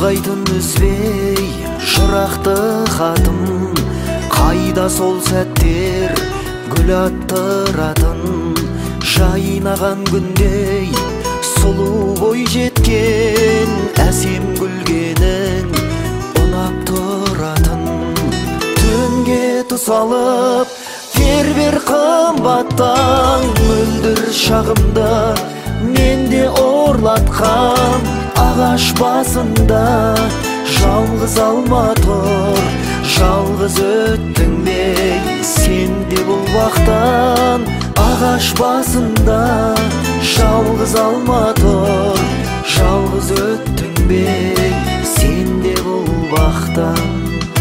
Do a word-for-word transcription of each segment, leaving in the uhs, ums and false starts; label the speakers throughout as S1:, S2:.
S1: Ырғайтын үзбей жырақты хатым, қайда сол сәттер гүл аттыратын. Жайнаған күндей сұлу бой жеткен, әсем гүлгенің ұнап тұратын. Түнге тұсалып тербер қымбаттан, мөлдір шағымда менде орлатқан. Ағаш басында жалғыз алма тұр, жалғыз өттің бей сен де бұл бақтан. Ағаш басында жалғыз алма тұр, жалғыз өттің бей сен де бұл бақтан.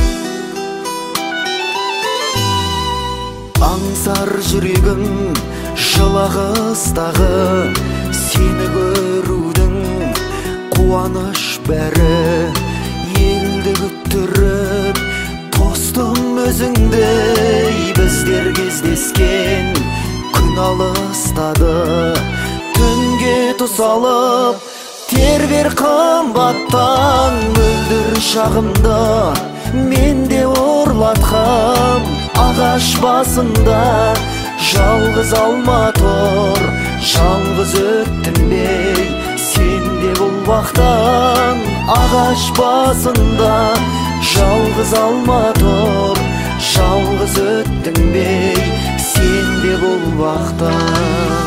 S1: Аңсар жүрегім жылағыстағы, сені көрудің қуаныш бәрі. Елді күттіріп тостым өзіңдей, біздер кездескен күн алыстады. Түнге тұсалып тербер қымбаттан, мөлдір шағымда менде орлатқам. Ағаш басында жалғыз алма тұр, жалғыз өттім бей сен де бұл бақтан. Ағаш басында жалғыз алма тұр, жалғыз өттің бей сен де бұл бақтан.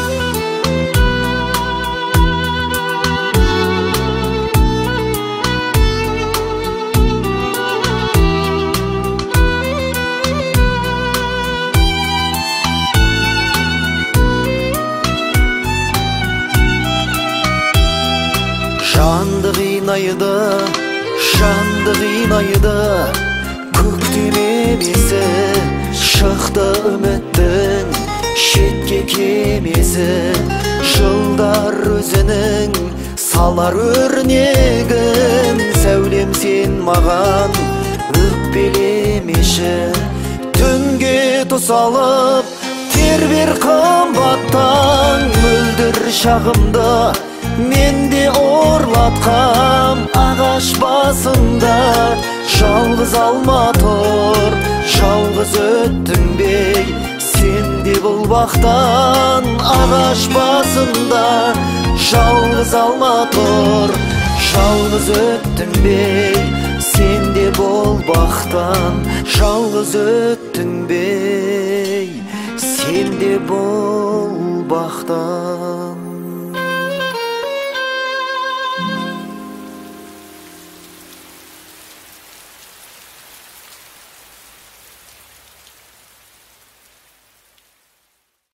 S1: Жанды қинайды, жанды қинайды, көктем емесі, шықты үміттің шетке кемесі. Жылдар өзінің салар өрнегін, сәулем сен маған өкпелемеші. Түнге тұсалып тербер қымбаттан, мөлдір шағымда менде орлатқам. Ағаш басында жалғыз алма тұр, жалғыз өттім бей сен де бұл бақтан. Ағаш басында жалғыз алма тұр, жалғыз өттім бей сен де бұл бақтан. Жалғыз өттің бей сен де бұл бақтан.